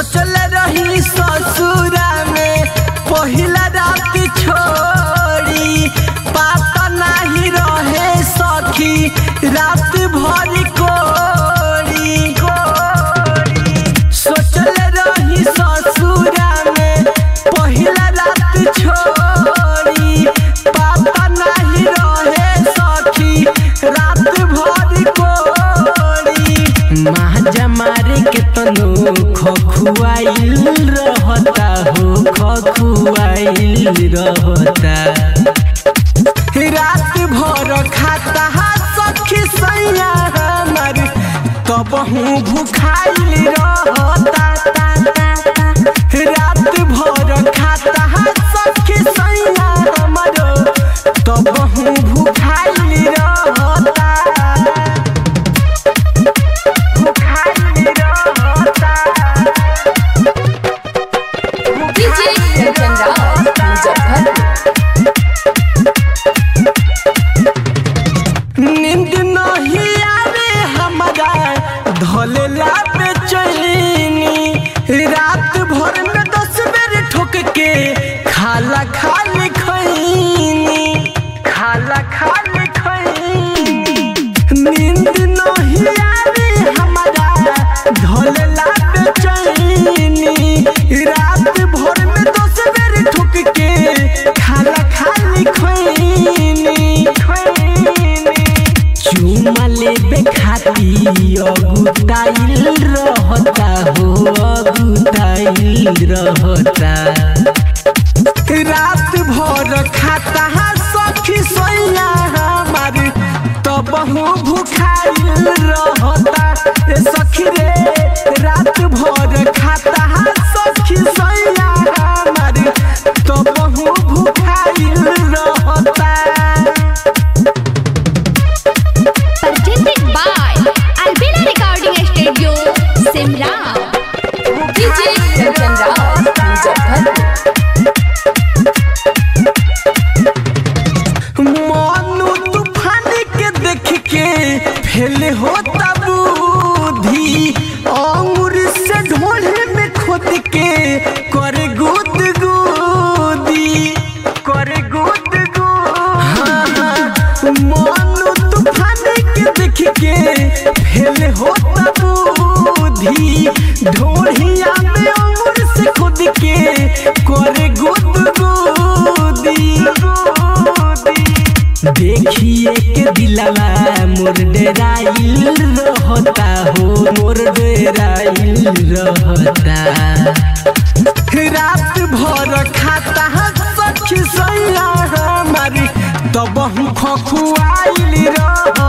सोचल रही ससुरा में पहिला रात छोड़ी पता नहीं रहे सखी रात भर कोड़ी सोचल रही ससुरा में पहिला रात छोड़ी पता नहीं रहे सखी रात भर कोड़ी महाजा मारे के तनो खखुआइल रहता हो खखुआइल रहता रात भर खाता सखी सैया हमर तब हूँ भूखाइल रहता रात भर खाता सखी सैया हमर तब हूँ भूखाइल रहता नींद नहीं आवे हमारा धोलेला बेचैनी रात भर में 10 बेर ठोक के खाला खाली खैनी नींद नहीं आवे हमारा धोलेला बेचैनी रात भर में 10 बेर ठोक के खाला खाली खैनी चुमा लेबे खाती अगुताइल रहता हो अगुताइल रहता रात भर खाता सखी सैया हमार तब हूँ भूखाइल रहता सखी रे रात भर खाता सखी सैया हमार तब हूँ भूखाइल रहता Presented by Albina Recording Studio, Simla. DJ Chandraj, मनु तूफान के देख के फेल होता बुद्धि अंगूर से ढोले में खोद के करे गुद गुदी मनु तूफान के देख के फेल होता बुद्धि ढोलिया में अंगूर से खोद के करे गुद गुदी देखिए के दिलवा मोर डेराइल रहता हो मोर डेराइल रहता रात भर खाता सखी सैया हमारी तब हम खखुआइल रहता।